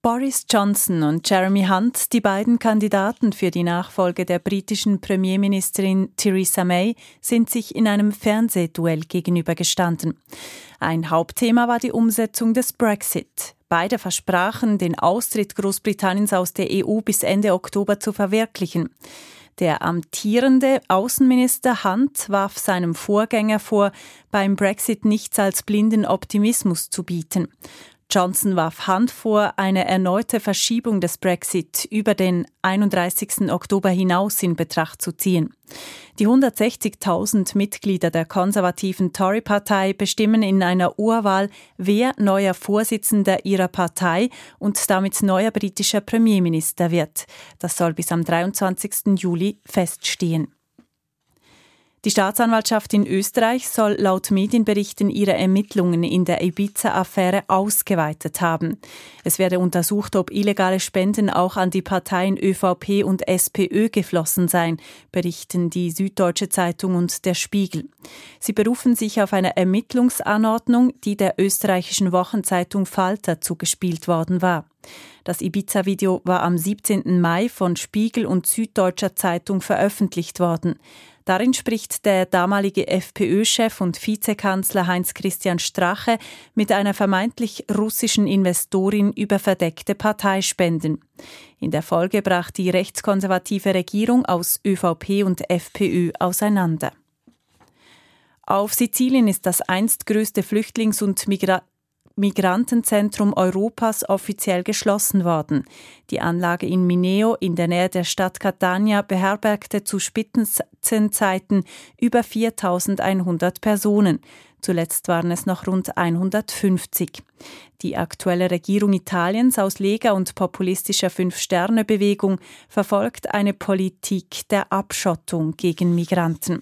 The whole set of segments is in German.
Boris Johnson und Jeremy Hunt, die beiden Kandidaten für die Nachfolge der britischen Premierministerin Theresa May, sind sich in einem Fernsehduell gegenübergestanden. Ein Hauptthema war die Umsetzung des Brexit. Beide versprachen, den Austritt Großbritanniens aus der EU bis Ende Oktober zu verwirklichen. Der amtierende Außenminister Hunt warf seinem Vorgänger vor, beim Brexit nichts als blinden Optimismus zu bieten. Johnson warf Hunt vor, eine erneute Verschiebung des Brexit über den 31. Oktober hinaus in Betracht zu ziehen. Die 160.000 Mitglieder der konservativen Tory-Partei bestimmen in einer Urwahl, wer neuer Vorsitzender ihrer Partei und damit neuer britischer Premierminister wird. Das soll bis am 23. Juli feststehen. Die Staatsanwaltschaft in Österreich soll laut Medienberichten ihre Ermittlungen in der Ibiza-Affäre ausgeweitet haben. Es werde untersucht, ob illegale Spenden auch an die Parteien ÖVP und SPÖ geflossen seien, berichten die Süddeutsche Zeitung und der Spiegel. Sie berufen sich auf eine Ermittlungsanordnung, die der österreichischen Wochenzeitung Falter zugespielt worden war. Das Ibiza-Video war am 17. Mai von Spiegel und Süddeutscher Zeitung veröffentlicht worden. Darin spricht der damalige FPÖ-Chef und Vizekanzler Heinz-Christian Strache mit einer vermeintlich russischen Investorin über verdeckte Parteispenden. In der Folge brach die rechtskonservative Regierung aus ÖVP und FPÖ auseinander. Auf Sizilien ist das einst größte Flüchtlings- und Migrantenzentrum Europas offiziell geschlossen worden. Die Anlage in Mineo in der Nähe der Stadt Catania beherbergte zu Spitzenzeiten über 4.100 Personen. Zuletzt waren es noch rund 150. Die aktuelle Regierung Italiens aus Lega und populistischer Fünf-Sterne-Bewegung verfolgt eine Politik der Abschottung gegen Migranten.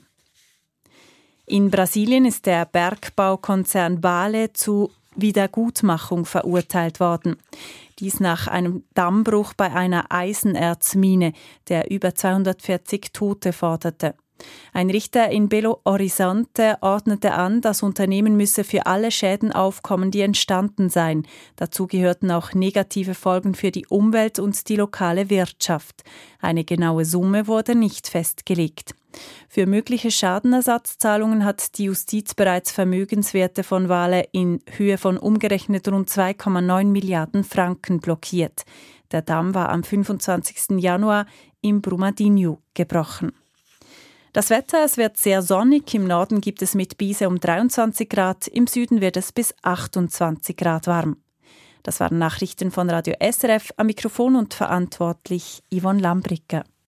In Brasilien ist der Bergbaukonzern Vale zu Wiedergutmachung verurteilt worden. Dies nach einem Dammbruch bei einer Eisenerzmine, der über 240 Tote forderte. Ein Richter in Belo Horizonte ordnete an, das Unternehmen müsse für alle Schäden aufkommen, die entstanden seien. Dazu gehörten auch negative Folgen für die Umwelt und die lokale Wirtschaft. Eine genaue Summe wurde nicht festgelegt. Für mögliche Schadenersatzzahlungen hat die Justiz bereits Vermögenswerte von Vale in Höhe von umgerechnet rund 2,9 Milliarden Franken blockiert. Der Damm war am 25. Januar im Brumadinho gebrochen. Das Wetter, es wird sehr sonnig. Im Norden gibt es mit Bise um 23 Grad, im Süden wird es bis 28 Grad warm. Das waren Nachrichten von Radio SRF, am Mikrofon und verantwortlich Yvonne Lambricker.